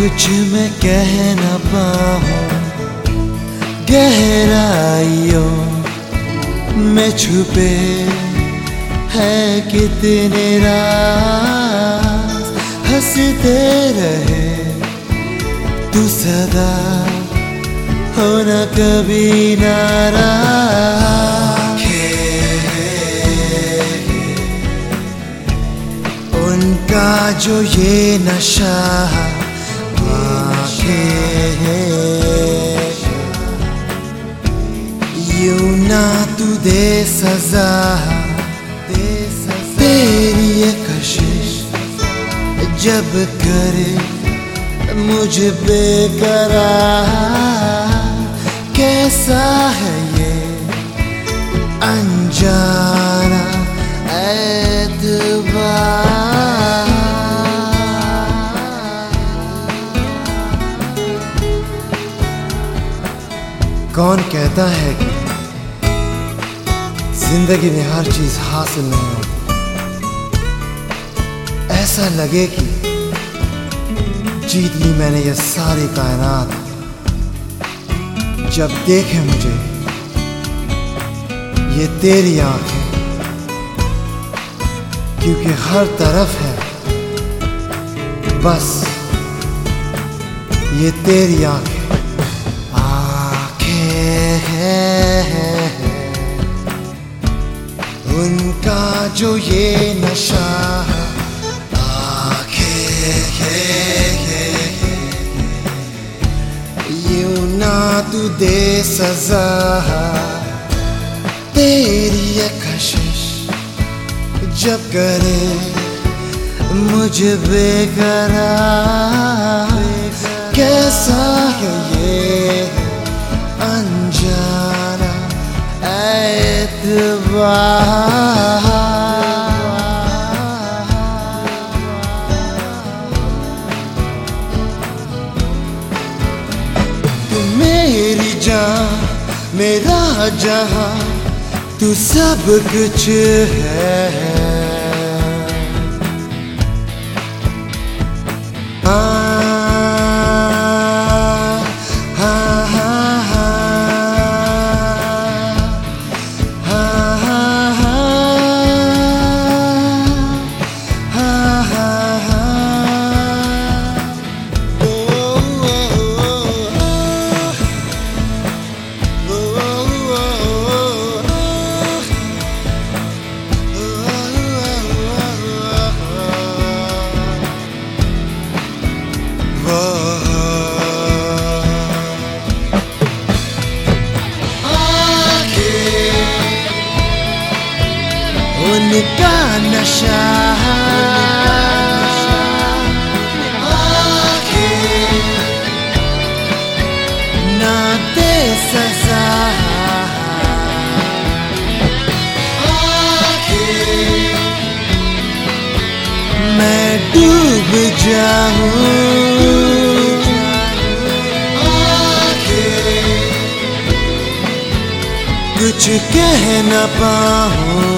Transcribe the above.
कुछ मैं कह न पाऊं, गहराइयों में छुपे है कितने राज। हंसते रहे तू सदा, हो न कभी नाराज। उनका जो ये नशा आंखें है, यूं ना तू दे सजा, तेरी ये कशिश जब करे मुझ बेकरार। कैसा है ये अनजाना एतबार। कौन कहता है कि जिंदगी में हर चीज हासिल नहीं होती। ऐसा लगे कि जीत ली मैंने ये सारी कायनात। जब देखे मुझे ये तेरी आंखें, क्योंकि हर तरफ है बस ये तेरी आंखें। उनका जो ये नशा आंखें यूं ना तू दे सजा, तेरी ये कशिश जब करे मुझ बेकरार। कैसा है ये अनजाना एतबार। तू मेरी जान मेरा जहां, तू सब कुछ है। उनका नशा आंखें ना दे सजा, आंखें मैं डूब जाऊं, आंखें कुछ कह न पाऊं।